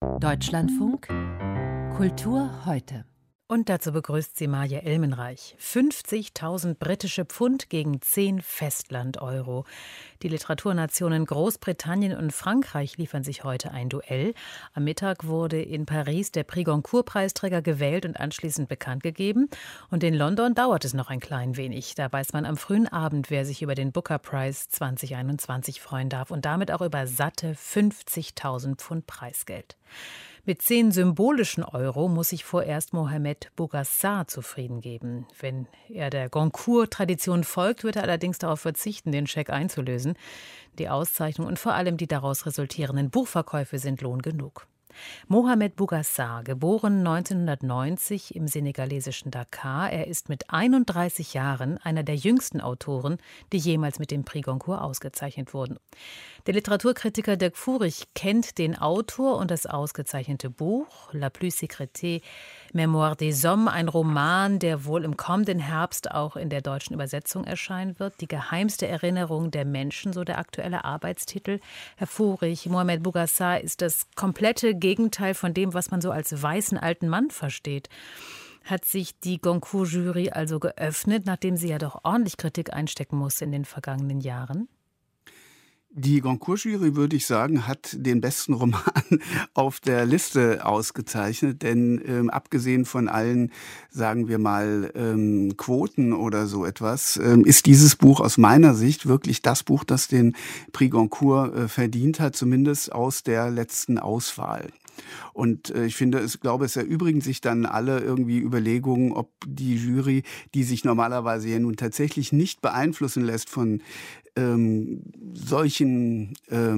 Deutschlandfunk Kultur heute. Und dazu begrüßt sie Maja Elmenreich. 50.000 britische Pfund gegen 10 Festland-Euro. Die Literaturnationen Großbritannien und Frankreich liefern sich heute ein Duell. Am Mittag wurde in Paris der Prix Goncourt-Preisträger gewählt und anschließend bekannt gegeben. Und in London dauert es noch ein klein wenig. Da weiß man am frühen Abend, wer sich über den Booker Prize 2021 freuen darf. Und damit auch über satte 50.000 Pfund Preisgeld. Mit 10 symbolischen Euro muss sich vorerst Mohamed Bougassar zufrieden geben. Wenn er der Goncourt-Tradition folgt, wird er allerdings darauf verzichten, den Scheck einzulösen. Die Auszeichnung und vor allem die daraus resultierenden Buchverkäufe sind Lohn genug. Mohamed Bougassar, geboren 1990 im senegalesischen Dakar. Er ist mit 31 Jahren einer der jüngsten Autoren, die jemals mit dem Prix Goncourt ausgezeichnet wurden. Der Literaturkritiker Dirk Furich kennt den Autor und das ausgezeichnete Buch La plus secrète Mémoire des Hommes, ein Roman, der wohl im kommenden Herbst auch in der deutschen Übersetzung erscheinen wird. Die geheimste Erinnerung der Menschen, so der aktuelle Arbeitstitel. Herr Furich, Mohamed Bougassar ist das komplette Gegenteil von dem, was man so als weißen alten Mann versteht. Hat sich die Goncourt-Jury also geöffnet, nachdem sie ja doch ordentlich Kritik einstecken musste in den vergangenen Jahren? Die Goncourt-Jury, würde ich sagen, hat den besten Roman auf der Liste ausgezeichnet, denn abgesehen von allen, sagen wir mal, Quoten oder so etwas, ist dieses Buch aus meiner Sicht wirklich das Buch, das den Prix Goncourt verdient hat, zumindest aus der letzten Auswahl. Und ich finde, es erübrigen sich dann alle irgendwie Überlegungen, ob die Jury, die sich normalerweise ja nun tatsächlich nicht beeinflussen lässt von solchen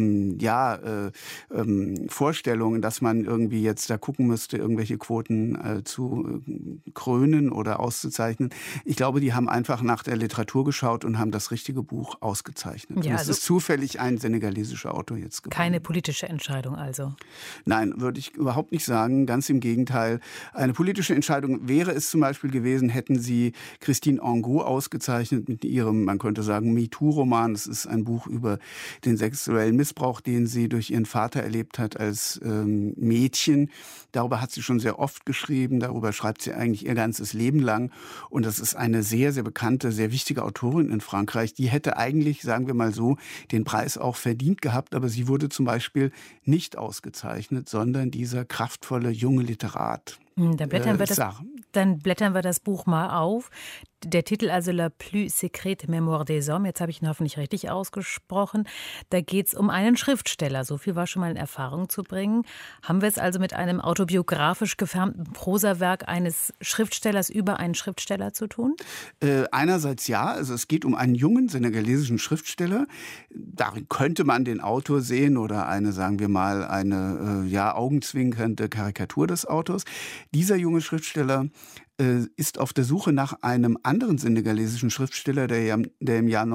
Vorstellungen, dass man irgendwie jetzt da gucken müsste, irgendwelche Quoten zu krönen oder auszuzeichnen. Ich glaube, die haben einfach nach der Literatur geschaut und haben das richtige Buch ausgezeichnet. Ja, also es ist zufällig ein senegalesischer Autor jetzt geworden. Keine politische Entscheidung also? Nein, würde ich überhaupt nicht sagen. Ganz im Gegenteil. Eine politische Entscheidung wäre es zum Beispiel gewesen, hätten sie Christine Angot ausgezeichnet mit ihrem, man könnte sagen, MeToo-Roman. Es ist ein Buch über den sexuellen Missbrauch, den sie durch ihren Vater erlebt hat als Mädchen. Darüber hat sie schon sehr oft geschrieben. Darüber schreibt sie eigentlich ihr ganzes Leben lang. Und das ist eine sehr, sehr bekannte, sehr wichtige Autorin in Frankreich. Die hätte eigentlich, sagen wir mal so, den Preis auch verdient gehabt. Aber sie wurde zum Beispiel nicht ausgezeichnet, sondern dieser kraftvolle junge Literat. Dann blättern wir das Buch mal auf. Der Titel also La plus secrète Mémoire des Hommes, jetzt habe ich ihn hoffentlich richtig ausgesprochen. Da geht es um einen Schriftsteller, so viel war schon mal in Erfahrung zu bringen. Haben wir es also mit einem autobiografisch gefärbten Prosawerk eines Schriftstellers über einen Schriftsteller zu tun? Einerseits ja, also es geht um einen jungen senegalesischen Schriftsteller. Darin könnte man den Autor sehen oder eine, sagen wir mal, eine augenzwinkernde Karikatur des Autors. Dieser junge Schriftsteller ist auf der Suche nach einem anderen senegalesischen Schriftsteller, der im Jahr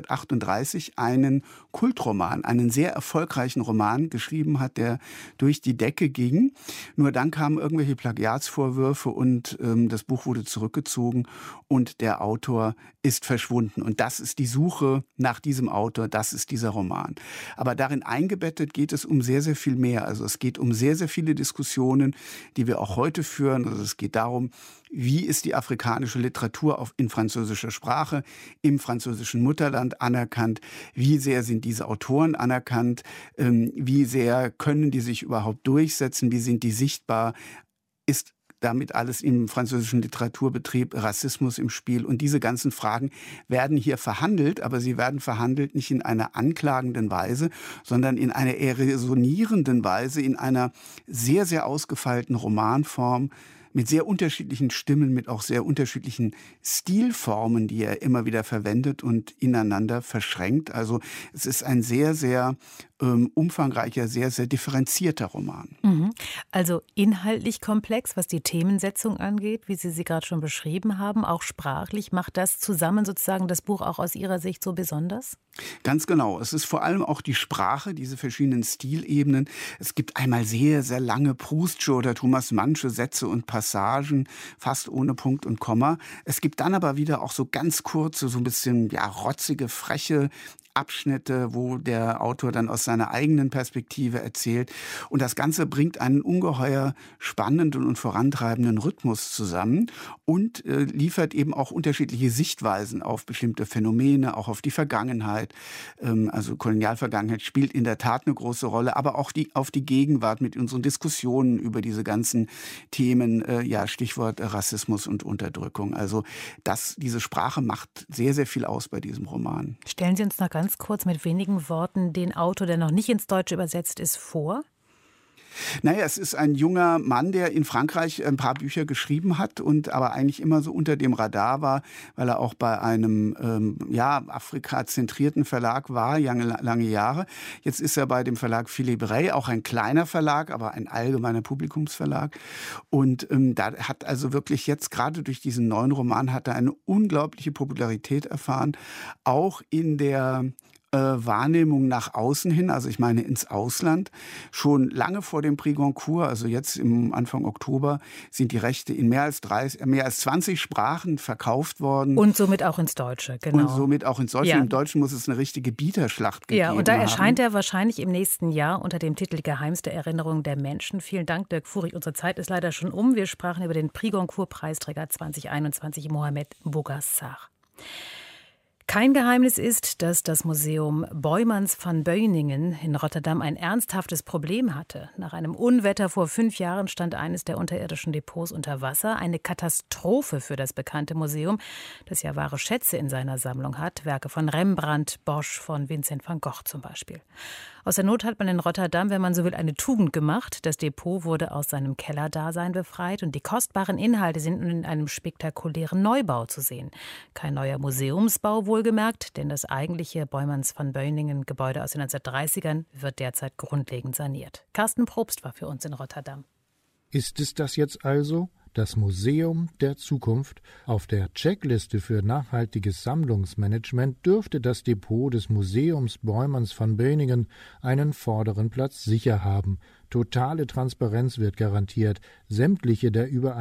1938 einen Kultroman, einen sehr erfolgreichen Roman geschrieben hat, der durch die Decke ging. Nur dann kamen irgendwelche Plagiatsvorwürfe und das Buch wurde zurückgezogen und der Autor ist verschwunden. Und das ist die Suche nach diesem Autor, das ist dieser Roman. Aber darin eingebettet geht es um sehr, sehr viel mehr. Also es geht um sehr, sehr viele Diskussionen, die wir auch heute führen. Also es geht darum, wie ist die afrikanische Literatur in französischer Sprache, im französischen Mutterland anerkannt? Wie sehr sind diese Autoren anerkannt? Wie sehr können die sich überhaupt durchsetzen? Wie sind die sichtbar? Ist damit alles im französischen Literaturbetrieb Rassismus im Spiel? Und diese ganzen Fragen werden hier verhandelt, aber sie werden verhandelt nicht in einer anklagenden Weise, sondern in einer eher resonierenden Weise, in einer sehr, sehr ausgefeilten Romanform, mit sehr unterschiedlichen Stimmen, mit auch sehr unterschiedlichen Stilformen, die er immer wieder verwendet und ineinander verschränkt. Also es ist ein sehr, sehr umfangreicher, sehr, sehr differenzierter Roman. Also inhaltlich komplex, was die Themensetzung angeht, wie Sie sie gerade schon beschrieben haben, auch sprachlich. Macht das zusammen sozusagen das Buch auch aus Ihrer Sicht so besonders? Ganz genau. Es ist vor allem auch die Sprache, diese verschiedenen Stilebenen. Es gibt einmal sehr, sehr lange Proustsche oder Thomas Mannsche Sätze und Passagen, fast ohne Punkt und Komma. Es gibt dann aber wieder auch so ganz kurze, so ein bisschen rotzige, freche Abschnitte, wo der Autor dann aus seiner eigenen Perspektive erzählt. Und das Ganze bringt einen ungeheuer spannenden und vorantreibenden Rhythmus zusammen und liefert eben auch unterschiedliche Sichtweisen auf bestimmte Phänomene, auch auf die Vergangenheit. Also Kolonialvergangenheit spielt in der Tat eine große Rolle, aber auch auf die Gegenwart mit unseren Diskussionen über diese ganzen Themen, Stichwort Rassismus und Unterdrückung. Also diese Sprache macht sehr, sehr viel aus bei diesem Roman. Stellen Sie uns noch ganz kurz mit wenigen Worten den Autor, der noch nicht ins Deutsche übersetzt ist, vor. Naja, es ist ein junger Mann, der in Frankreich ein paar Bücher geschrieben hat und aber eigentlich immer so unter dem Radar war, weil er auch bei einem Afrika-zentrierten Verlag war, lange Jahre. Jetzt ist er bei dem Verlag Philippe Rey, auch ein kleiner Verlag, aber ein allgemeiner Publikumsverlag. Und da hat also wirklich jetzt gerade durch diesen neuen Roman hat er eine unglaubliche Popularität erfahren, auch in der Wahrnehmung nach außen hin, also ich meine ins Ausland. Schon lange vor dem Prix Goncourt, also jetzt im Anfang Oktober, sind die Rechte in mehr als 20 Sprachen verkauft worden. Und somit auch ins Deutsche, genau. Und somit auch ins Deutsche. Ja. Im Deutschen muss es eine richtige Bieterschlacht gegeben haben. Ja, und da erscheint er wahrscheinlich im nächsten Jahr unter dem Titel Geheimste Erinnerung der Menschen. Vielen Dank, Dirk Furich. Unsere Zeit ist leider schon um. Wir sprachen über den Prix Goncourt-Preisträger 2021, Mohamed Bougassar. Kein Geheimnis ist, dass das Museum Boijmans van Beuningen in Rotterdam ein ernsthaftes Problem hatte. Nach einem Unwetter vor 5 Jahren stand eines der unterirdischen Depots unter Wasser. Eine Katastrophe für das bekannte Museum, das ja wahre Schätze in seiner Sammlung hat. Werke von Rembrandt, Bosch, von Vincent van Gogh zum Beispiel. Aus der Not hat man in Rotterdam, wenn man so will, eine Tugend gemacht. Das Depot wurde aus seinem Kellerdasein befreit und die kostbaren Inhalte sind nun in einem spektakulären Neubau zu sehen. Kein neuer Museumsbau wohlgemerkt, denn das eigentliche Boijmans van Beuningen Gebäude aus den 1930ern wird derzeit grundlegend saniert. Carsten Probst war für uns in Rotterdam. Ist es das jetzt also? Das Museum der Zukunft. Auf der Checkliste für nachhaltiges Sammlungsmanagement dürfte das Depot des Museums Boijmans van Beuningen einen vorderen Platz sicher haben. Totale Transparenz wird garantiert. Sämtliche der über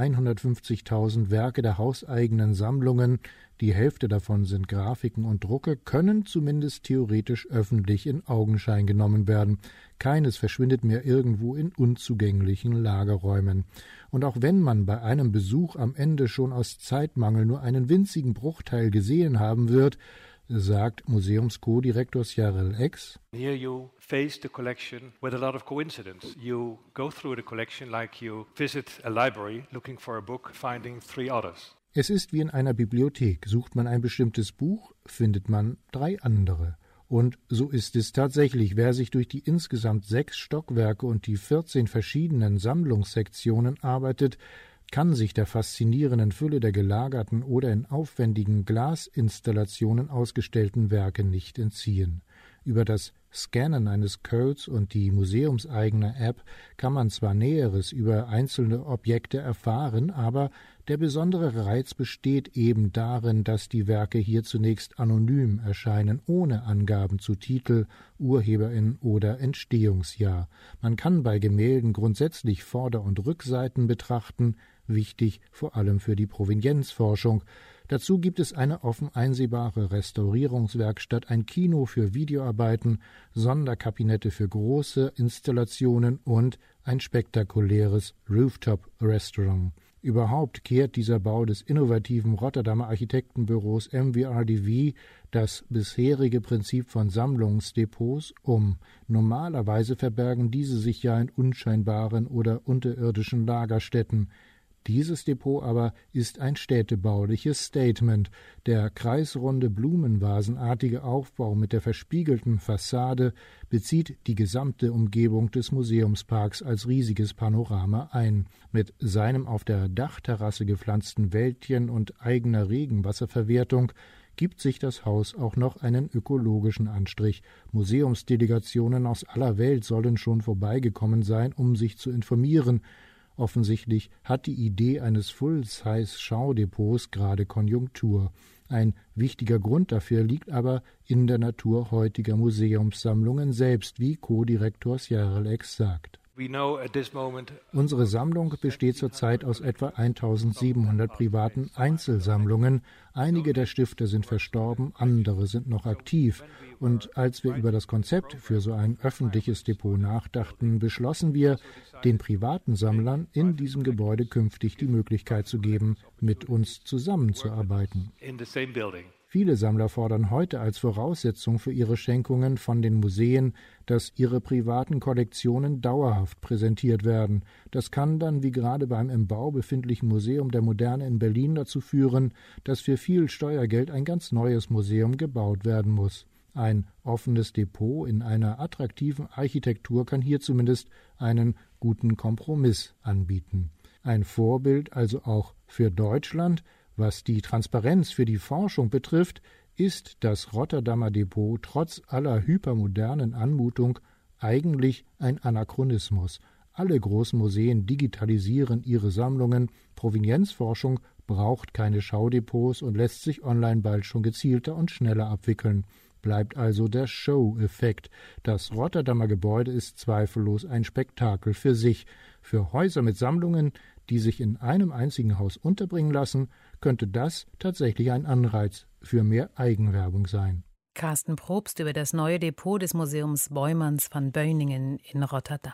150.000 Werke der hauseigenen Sammlungen, die Hälfte davon sind Grafiken und Drucke, können zumindest theoretisch öffentlich in Augenschein genommen werden. Keines verschwindet mehr irgendwo in unzugänglichen Lagerräumen. Und auch wenn man bei einem Besuch am Ende schon aus Zeitmangel nur einen winzigen Bruchteil gesehen haben wird, sagt Museums-Co-Direktor Sjarel Ex. Here you face the collection with a lot of coincidence. You go through the collection like you visit a library looking for a book, finding 3 others. Es ist wie in einer Bibliothek. Sucht man ein bestimmtes Buch, findet man 3 andere. Und so ist es tatsächlich. Wer sich durch die insgesamt 6 Stockwerke und die 14 verschiedenen Sammlungssektionen arbeitet, kann sich der faszinierenden Fülle der gelagerten oder in aufwendigen Glasinstallationen ausgestellten Werke nicht entziehen. Über das Scannen eines Codes und die museumseigene App kann man zwar Näheres über einzelne Objekte erfahren, aber der besondere Reiz besteht eben darin, dass die Werke hier zunächst anonym erscheinen, ohne Angaben zu Titel, Urheberin oder Entstehungsjahr. Man kann bei Gemälden grundsätzlich Vorder- und Rückseiten betrachten, wichtig vor allem für die Provenienzforschung. Dazu gibt es eine offen einsehbare Restaurierungswerkstatt, ein Kino für Videoarbeiten, Sonderkabinette für große Installationen und ein spektakuläres Rooftop-Restaurant. Überhaupt kehrt dieser Bau des innovativen Rotterdamer Architektenbüros MWRDV das bisherige Prinzip von Sammlungsdepots um. Normalerweise verbergen diese sich ja in unscheinbaren oder unterirdischen Lagerstätten. Dieses Depot aber ist ein städtebauliches Statement. Der kreisrunde blumenvasenartige Aufbau mit der verspiegelten Fassade bezieht die gesamte Umgebung des Museumsparks als riesiges Panorama ein. Mit seinem auf der Dachterrasse gepflanzten Wäldchen und eigener Regenwasserverwertung gibt sich das Haus auch noch einen ökologischen Anstrich. Museumsdelegationen aus aller Welt sollen schon vorbeigekommen sein, um sich zu informieren. Offensichtlich hat die Idee eines Full-Size-Schaudepots gerade Konjunktur. Ein wichtiger Grund dafür liegt aber in der Natur heutiger Museumssammlungen selbst, wie Co-Direktor Sjarel Ex sagt. Unsere Sammlung besteht zurzeit aus etwa 1700 privaten Einzelsammlungen. Einige der Stifter sind verstorben, andere sind noch aktiv. Und als wir über das Konzept für so ein öffentliches Depot nachdachten, beschlossen wir, den privaten Sammlern in diesem Gebäude künftig die Möglichkeit zu geben, mit uns zusammenzuarbeiten. Viele Sammler fordern heute als Voraussetzung für ihre Schenkungen von den Museen, dass ihre privaten Kollektionen dauerhaft präsentiert werden. Das kann dann, wie gerade beim im Bau befindlichen Museum der Moderne in Berlin, dazu führen, dass für viel Steuergeld ein ganz neues Museum gebaut werden muss. Ein offenes Depot in einer attraktiven Architektur kann hier zumindest einen guten Kompromiss anbieten. Ein Vorbild also auch für Deutschland. Was die Transparenz für die Forschung betrifft, ist das Rotterdamer Depot trotz aller hypermodernen Anmutung eigentlich ein Anachronismus. Alle großen Museen digitalisieren ihre Sammlungen. Provenienzforschung braucht keine Schaudepots und lässt sich online bald schon gezielter und schneller abwickeln. Bleibt also der Show-Effekt. Das Rotterdamer Gebäude ist zweifellos ein Spektakel für sich. Für Häuser mit Sammlungen, die sich in einem einzigen Haus unterbringen lassen, könnte das tatsächlich ein Anreiz für mehr Eigenwerbung sein. Carsten Probst über das neue Depot des Museums Boijmans van Beuningen in Rotterdam.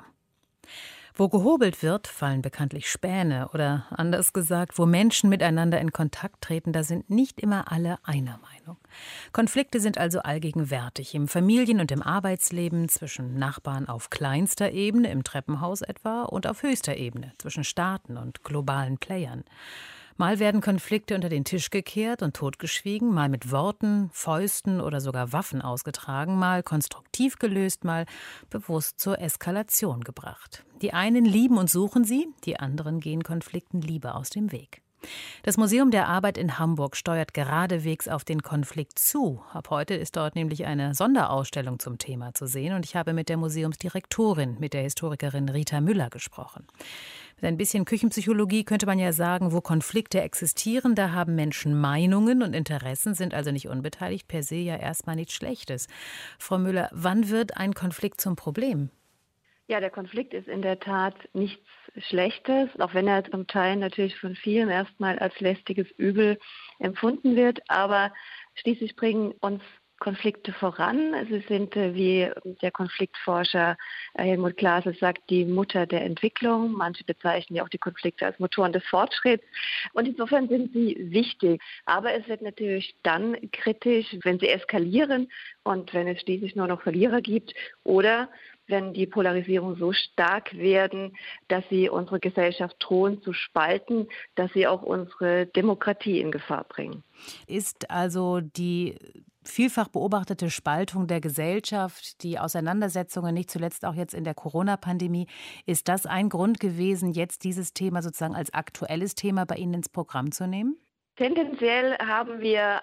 Wo gehobelt wird, fallen bekanntlich Späne oder anders gesagt, wo Menschen miteinander in Kontakt treten, da sind nicht immer alle einer Meinung. Konflikte sind also allgegenwärtig im Familien- und im Arbeitsleben, zwischen Nachbarn auf kleinster Ebene, im Treppenhaus etwa, und auf höchster Ebene, zwischen Staaten und globalen Playern. Mal werden Konflikte unter den Tisch gekehrt und totgeschwiegen, mal mit Worten, Fäusten oder sogar Waffen ausgetragen, mal konstruktiv gelöst, mal bewusst zur Eskalation gebracht. Die einen lieben und suchen sie, die anderen gehen Konflikten lieber aus dem Weg. Das Museum der Arbeit in Hamburg steuert geradewegs auf den Konflikt zu. Ab heute ist dort nämlich eine Sonderausstellung zum Thema zu sehen und ich habe mit der Museumsdirektorin, mit der Historikerin Rita Müller gesprochen. Mit ein bisschen Küchenpsychologie könnte man ja sagen, wo Konflikte existieren, da haben Menschen Meinungen und Interessen, sind also nicht unbeteiligt, per se ja erstmal nichts Schlechtes. Frau Müller, wann wird ein Konflikt zum Problem? Ja, der Konflikt ist in der Tat nichts Schlechtes, auch wenn er zum Teil natürlich von vielen erstmal als lästiges Übel empfunden wird. Aber schließlich bringen uns Konflikte voran. Sie sind, wie der Konfliktforscher Helmut Glaser sagt, die Mutter der Entwicklung. Manche bezeichnen ja auch die Konflikte als Motoren des Fortschritts. Und insofern sind sie wichtig. Aber es wird natürlich dann kritisch, wenn sie eskalieren und wenn es schließlich nur noch Verlierer gibt oder wenn die Polarisierung so stark werden, dass sie unsere Gesellschaft drohen zu spalten, dass sie auch unsere Demokratie in Gefahr bringen. Ist also die vielfach beobachtete Spaltung der Gesellschaft, die Auseinandersetzungen, nicht zuletzt auch jetzt in der Corona-Pandemie, ist das ein Grund gewesen, jetzt dieses Thema sozusagen als aktuelles Thema bei Ihnen ins Programm zu nehmen? Tendenziell haben wir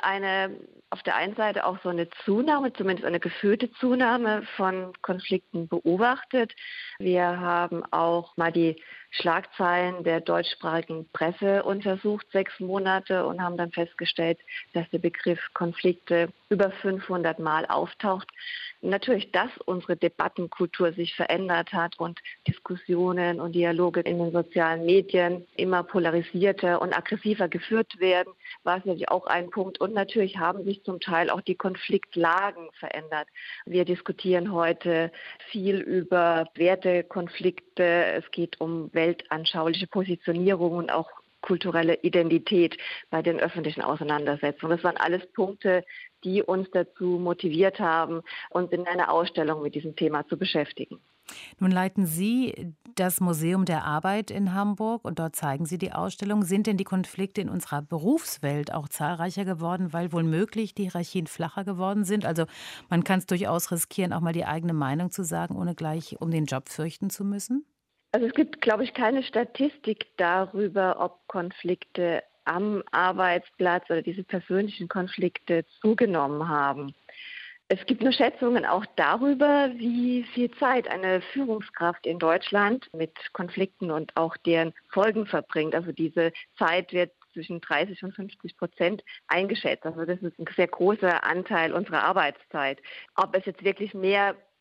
auf der einen Seite auch so eine Zunahme, zumindest eine gefühlte Zunahme von Konflikten beobachtet. Wir haben auch mal die Schlagzeilen der deutschsprachigen Presse untersucht, 6 Monate, und haben dann festgestellt, dass der Begriff Konflikte über 500 Mal auftaucht. Natürlich, dass unsere Debattenkultur sich verändert hat und Diskussionen und Dialoge in den sozialen Medien immer polarisierter und aggressiver geführt werden, war es natürlich auch ein Punkt. Und natürlich haben sich zum Teil auch die Konfliktlagen verändert. Wir diskutieren heute viel über Wertekonflikte. Es geht um weltanschauliche Positionierung und auch kulturelle Identität bei den öffentlichen Auseinandersetzungen. Das waren alles Punkte, die uns dazu motiviert haben, uns in einer Ausstellung mit diesem Thema zu beschäftigen. Nun leiten Sie das Museum der Arbeit in Hamburg und dort zeigen Sie die Ausstellung. Sind denn die Konflikte in unserer Berufswelt auch zahlreicher geworden, weil wohl möglich die Hierarchien flacher geworden sind? Also man kann es durchaus riskieren, auch mal die eigene Meinung zu sagen, ohne gleich um den Job fürchten zu müssen? Also es gibt, glaube ich, keine Statistik darüber, ob Konflikte am Arbeitsplatz oder diese persönlichen Konflikte zugenommen haben. Es gibt nur Schätzungen auch darüber, wie viel Zeit eine Führungskraft in Deutschland mit Konflikten und auch deren Folgen verbringt. Also diese Zeit wird zwischen 30 und 50% eingeschätzt. Also das ist ein sehr großer Anteil unserer Arbeitszeit. Ob es jetzt wirklich mehr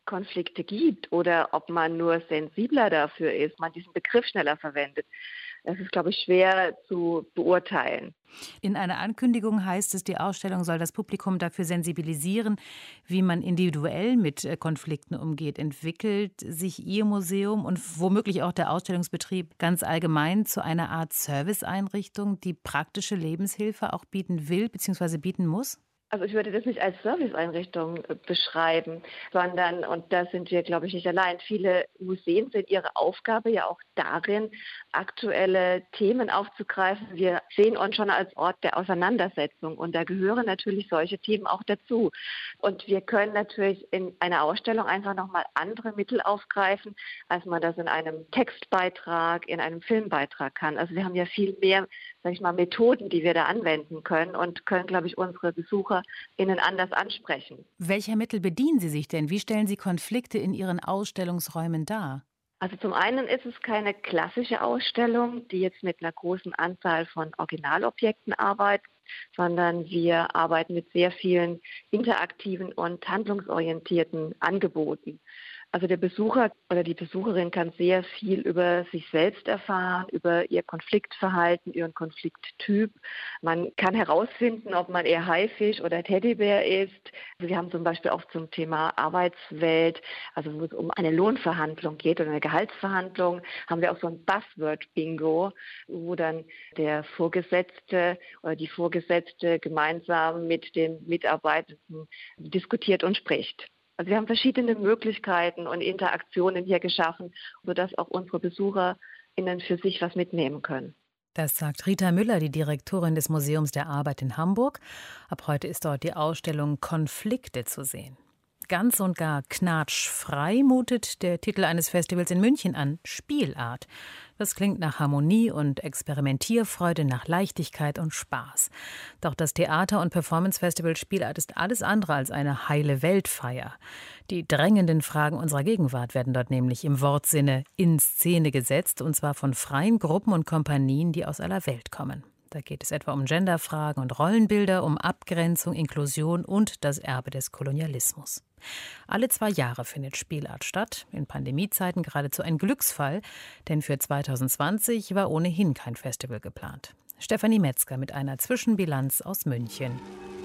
Konflikte gibt oder ob man nur sensibler dafür ist, man diesen Begriff schneller verwendet. Das ist, glaube ich, schwer zu beurteilen. In einer Ankündigung heißt es, die Ausstellung soll das Publikum dafür sensibilisieren, wie man individuell mit Konflikten umgeht. Entwickelt sich Ihr Museum und womöglich auch der Ausstellungsbetrieb ganz allgemein zu einer Art Serviceeinrichtung, die praktische Lebenshilfe auch bieten will bzw. bieten muss? Also ich würde das nicht als Serviceeinrichtung beschreiben, sondern, und da sind wir, glaube ich, nicht allein, viele Museen sehen ihre Aufgabe ja auch darin, aktuelle Themen aufzugreifen. Wir sehen uns schon als Ort der Auseinandersetzung und da gehören natürlich solche Themen auch dazu. Und wir können natürlich in einer Ausstellung einfach nochmal andere Mittel aufgreifen, als man das in einem Textbeitrag, in einem Filmbeitrag kann. Also wir haben ja viel mehr, sage ich mal, Methoden, die wir da anwenden können und können, glaube ich, unsere BesucherInnen anders ansprechen. Welcher Mittel bedienen Sie sich denn? Wie stellen Sie Konflikte in Ihren Ausstellungsräumen dar? Also zum einen ist es keine klassische Ausstellung, die jetzt mit einer großen Anzahl von Originalobjekten arbeitet, sondern wir arbeiten mit sehr vielen interaktiven und handlungsorientierten Angeboten. Also der Besucher oder die Besucherin kann sehr viel über sich selbst erfahren, über ihr Konfliktverhalten, ihren Konflikttyp. Man kann herausfinden, ob man eher Haifisch oder Teddybär ist. Also wir haben zum Beispiel auch zum Thema Arbeitswelt, also wo es um eine Lohnverhandlung geht oder eine Gehaltsverhandlung, haben wir auch so ein Buzzword-Bingo, wo dann der Vorgesetzte oder die Vorgesetzte gemeinsam mit den Mitarbeitenden diskutiert und spricht. Also wir haben verschiedene Möglichkeiten und Interaktionen hier geschaffen, sodass auch unsere BesucherInnen für sich was mitnehmen können. Das sagt Rita Müller, die Direktorin des Museums der Arbeit in Hamburg. Ab heute ist dort die Ausstellung Konflikte zu sehen. Ganz und gar knatschfrei mutet der Titel eines Festivals in München an: Spielart. Das klingt nach Harmonie und Experimentierfreude, nach Leichtigkeit und Spaß. Doch das Theater- und Performance-Festival Spielart ist alles andere als eine heile Weltfeier. Die drängenden Fragen unserer Gegenwart werden dort nämlich im Wortsinne in Szene gesetzt, und zwar von freien Gruppen und Kompanien, die aus aller Welt kommen. Da geht es etwa um Genderfragen und Rollenbilder, um Abgrenzung, Inklusion und das Erbe des Kolonialismus. Alle 2 Jahre findet Spielart statt, in Pandemiezeiten geradezu ein Glücksfall, denn für 2020 war ohnehin kein Festival geplant. Stefanie Metzger mit einer Zwischenbilanz aus München.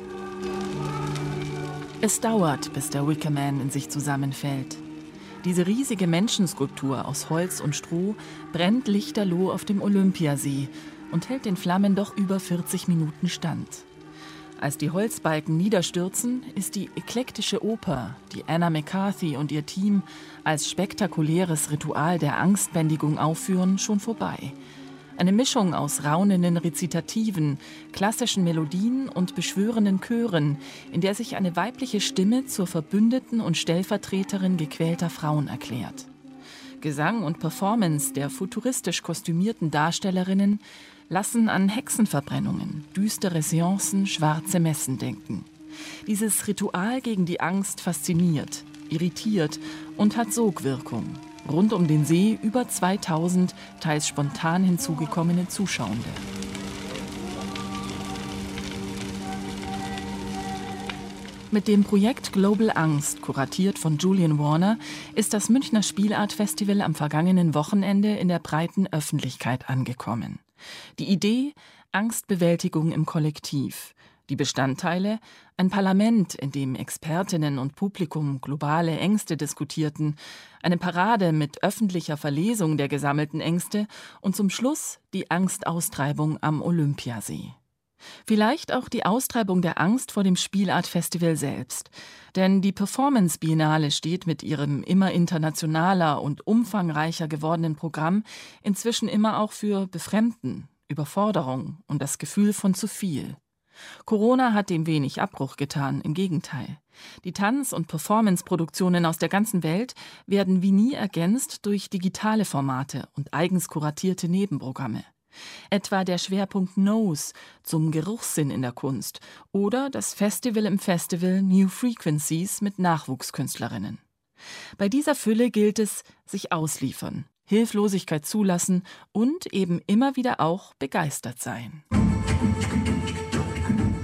Es dauert, bis der Wicker Man in sich zusammenfällt. Diese riesige Menschenskulptur aus Holz und Stroh brennt lichterloh auf dem Olympiasee und hält den Flammen doch über 40 Minuten stand. Als die Holzbalken niederstürzen, ist die eklektische Oper, die Anna McCarthy und ihr Team als spektakuläres Ritual der Angstbändigung aufführen, schon vorbei. Eine Mischung aus raunenden Rezitativen, klassischen Melodien und beschwörenden Chören, in der sich eine weibliche Stimme zur Verbündeten und Stellvertreterin gequälter Frauen erklärt. Gesang und Performance der futuristisch kostümierten Darstellerinnen lassen an Hexenverbrennungen, düstere Seancen, schwarze Messen denken. Dieses Ritual gegen die Angst fasziniert, irritiert und hat Sogwirkung. Rund um den See über 2000 teils spontan hinzugekommene Zuschauende. Mit dem Projekt Global Angst, kuratiert von Julian Warner, ist das Münchner Spielart Festival am vergangenen Wochenende in der breiten Öffentlichkeit angekommen. Die Idee: Angstbewältigung im Kollektiv. Die Bestandteile: ein Parlament, in dem Expertinnen und Publikum globale Ängste diskutierten, eine Parade mit öffentlicher Verlesung der gesammelten Ängste und zum Schluss die Angstaustreibung am Olympiasee. Vielleicht auch die Austreibung der Angst vor dem Spielart-Festival selbst. Denn die Performance-Biennale steht mit ihrem immer internationaler und umfangreicher gewordenen Programm inzwischen immer auch für Befremden, Überforderung und das Gefühl von zu viel. Corona hat dem wenig Abbruch getan, im Gegenteil. Die Tanz- und Performance-Produktionen aus der ganzen Welt werden wie nie ergänzt durch digitale Formate und eigens kuratierte Nebenprogramme. Etwa der Schwerpunkt Nose zum Geruchssinn in der Kunst oder das Festival im Festival New Frequencies mit Nachwuchskünstlerinnen. Bei dieser Fülle gilt es, sich ausliefern, Hilflosigkeit zulassen und eben immer wieder auch begeistert sein.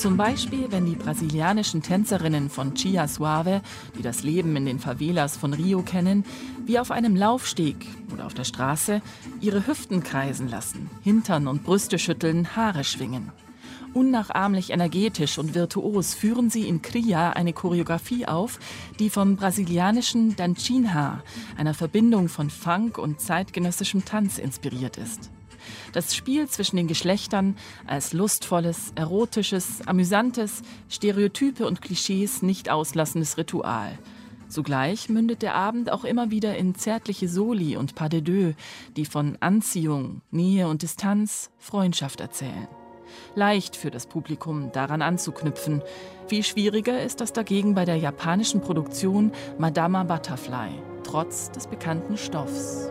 Zum Beispiel, wenn die brasilianischen Tänzerinnen von Chia Suave, die das Leben in den Favelas von Rio kennen, wie auf einem Laufsteg oder auf der Straße ihre Hüften kreisen lassen, Hintern und Brüste schütteln, Haare schwingen. Unnachahmlich energetisch und virtuos führen sie in Cria eine Choreografie auf, die vom brasilianischen Danchinha, einer Verbindung von Funk und zeitgenössischem Tanz, inspiriert ist. Das Spiel zwischen den Geschlechtern als lustvolles, erotisches, amüsantes, Stereotype und Klischees nicht auslassendes Ritual. Zugleich mündet der Abend auch immer wieder in zärtliche Soli und Pas de deux, die von Anziehung, Nähe und Distanz, Freundschaft erzählen. Leicht für das Publikum, daran anzuknüpfen. Viel schwieriger ist das dagegen bei der japanischen Produktion Madama Butterfly, trotz des bekannten Stoffs.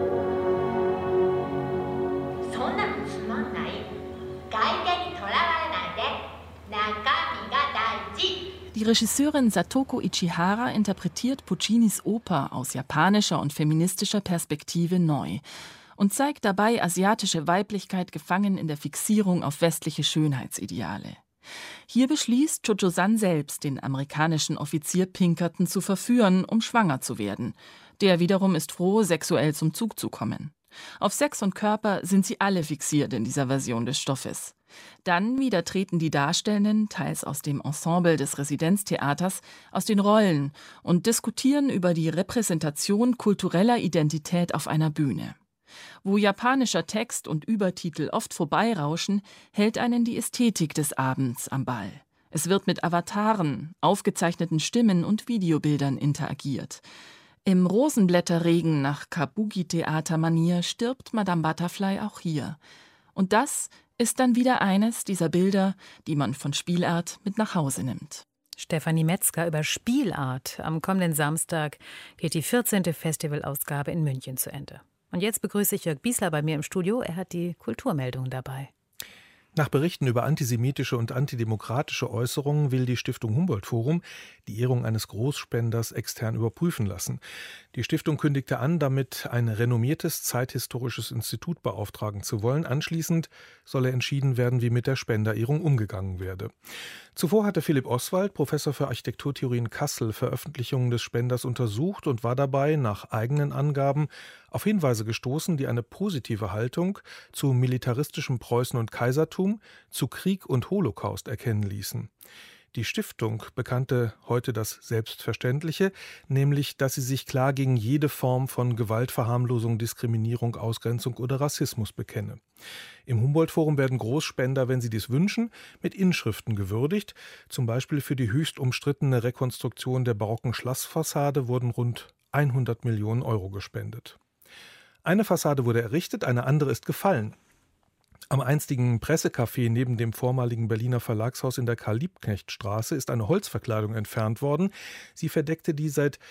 Die Regisseurin Satoko Ichihara interpretiert Puccinis Oper aus japanischer und feministischer Perspektive neu und zeigt dabei asiatische Weiblichkeit gefangen in der Fixierung auf westliche Schönheitsideale. Hier beschließt Cho-Cho-san selbst, den amerikanischen Offizier Pinkerton zu verführen, um schwanger zu werden. Der wiederum ist froh, sexuell zum Zug zu kommen. Auf Sex und Körper sind sie alle fixiert in dieser Version des Stoffes. Dann wieder treten die Darstellenden, teils aus dem Ensemble des Residenztheaters, aus den Rollen und diskutieren über die Repräsentation kultureller Identität auf einer Bühne. Wo japanischer Text und Übertitel oft vorbeirauschen, hält einen die Ästhetik des Abends am Ball. Es wird mit Avataren, aufgezeichneten Stimmen und Videobildern interagiert. Im Rosenblätterregen nach Kabuki-Theater-Manier stirbt Madame Butterfly auch hier. Und das ist dann wieder eines dieser Bilder, die man von Spielart mit nach Hause nimmt. Stefanie Metzger über Spielart. Am kommenden Samstag geht die 14. Festivalausgabe in München zu Ende. Und jetzt begrüße ich Jörg Biesler bei mir im Studio. Er hat die Kulturmeldung dabei. Nach Berichten über antisemitische und antidemokratische Äußerungen will die Stiftung Humboldt-Forum die Ehrung eines Großspenders extern überprüfen lassen. Die Stiftung kündigte an, damit ein renommiertes zeithistorisches Institut beauftragen zu wollen. Anschließend solle entschieden werden, wie mit der Spenderehrung umgegangen werde. Zuvor hatte Philipp Oswald, Professor für Architekturtheorie in Kassel, Veröffentlichungen des Spenders untersucht und war dabei, nach eigenen Angaben, auf Hinweise gestoßen, die eine positive Haltung zu militaristischem Preußen und Kaisertum, zu Krieg und Holocaust erkennen ließen. Die Stiftung bekannte heute das Selbstverständliche, nämlich, dass sie sich klar gegen jede Form von Gewaltverharmlosung, Diskriminierung, Ausgrenzung oder Rassismus bekenne. Im Humboldt-Forum werden Großspender, wenn sie dies wünschen, mit Inschriften gewürdigt. Zum Beispiel für die höchst umstrittene Rekonstruktion der barocken Schlossfassade wurden rund 100 Millionen Euro gespendet. Eine Fassade wurde errichtet, eine andere ist gefallen. Am einstigen Pressecafé neben dem vormaligen Berliner Verlagshaus in der Karl-Liebknecht-Straße ist eine Holzverkleidung entfernt worden. Sie verdeckte die seit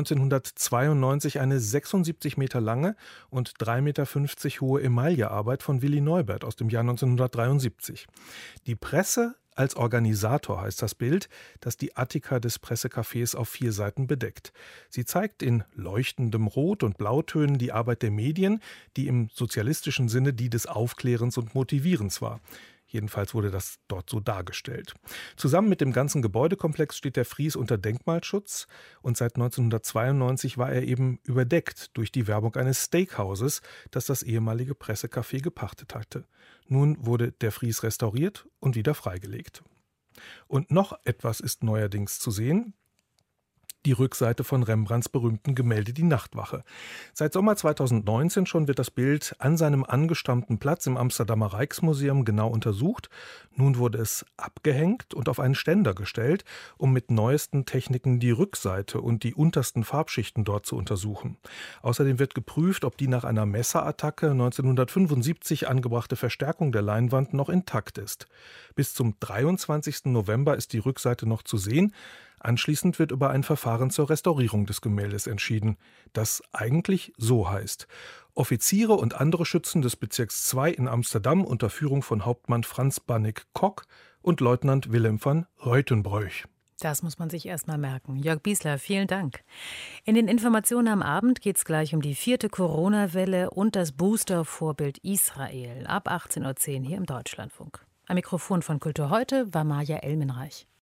1992 eine 76 Meter lange und 3,50 Meter hohe Emaillearbeit von Willi Neubert aus dem Jahr 1973. Die Presse als Organisator heißt das Bild, das die Attika des Pressecafés auf 4 Seiten bedeckt. Sie zeigt in leuchtendem Rot- und Blautönen die Arbeit der Medien, die im sozialistischen Sinne die des Aufklärens und Motivierens war. Jedenfalls wurde das dort so dargestellt. Zusammen mit dem ganzen Gebäudekomplex steht der Fries unter Denkmalschutz und seit 1992 war er eben überdeckt durch die Werbung eines Steakhauses, das das ehemalige Pressecafé gepachtet hatte. Nun wurde der Fries restauriert und wieder freigelegt. Und noch etwas ist neuerdings zu sehen. Die Rückseite von Rembrandts berühmten Gemälde Die Nachtwache. Seit Sommer 2019 schon wird das Bild an seinem angestammten Platz im Amsterdamer Rijksmuseum genau untersucht. Nun wurde es abgehängt und auf einen Ständer gestellt, um mit neuesten Techniken die Rückseite und die untersten Farbschichten dort zu untersuchen. Außerdem wird geprüft, ob die nach einer Messerattacke 1975 angebrachte Verstärkung der Leinwand noch intakt ist. Bis zum 23. November ist die Rückseite noch zu sehen. Anschließend wird über ein Verfahren zur Restaurierung des Gemäldes entschieden, das eigentlich so heißt: Offiziere und andere Schützen des Bezirks 2 in Amsterdam unter Führung von Hauptmann Franz Bannig-Kok und Leutnant Willem van Ruytenbroich. Das muss man sich erst mal merken. Jörg Biesler, vielen Dank. In den Informationen am Abend geht es gleich um die 4. Corona-Welle und das Booster-Vorbild Israel. Ab 18:10 Uhr hier im Deutschlandfunk. Am Mikrofon von Kultur heute war Maja Elmenreich.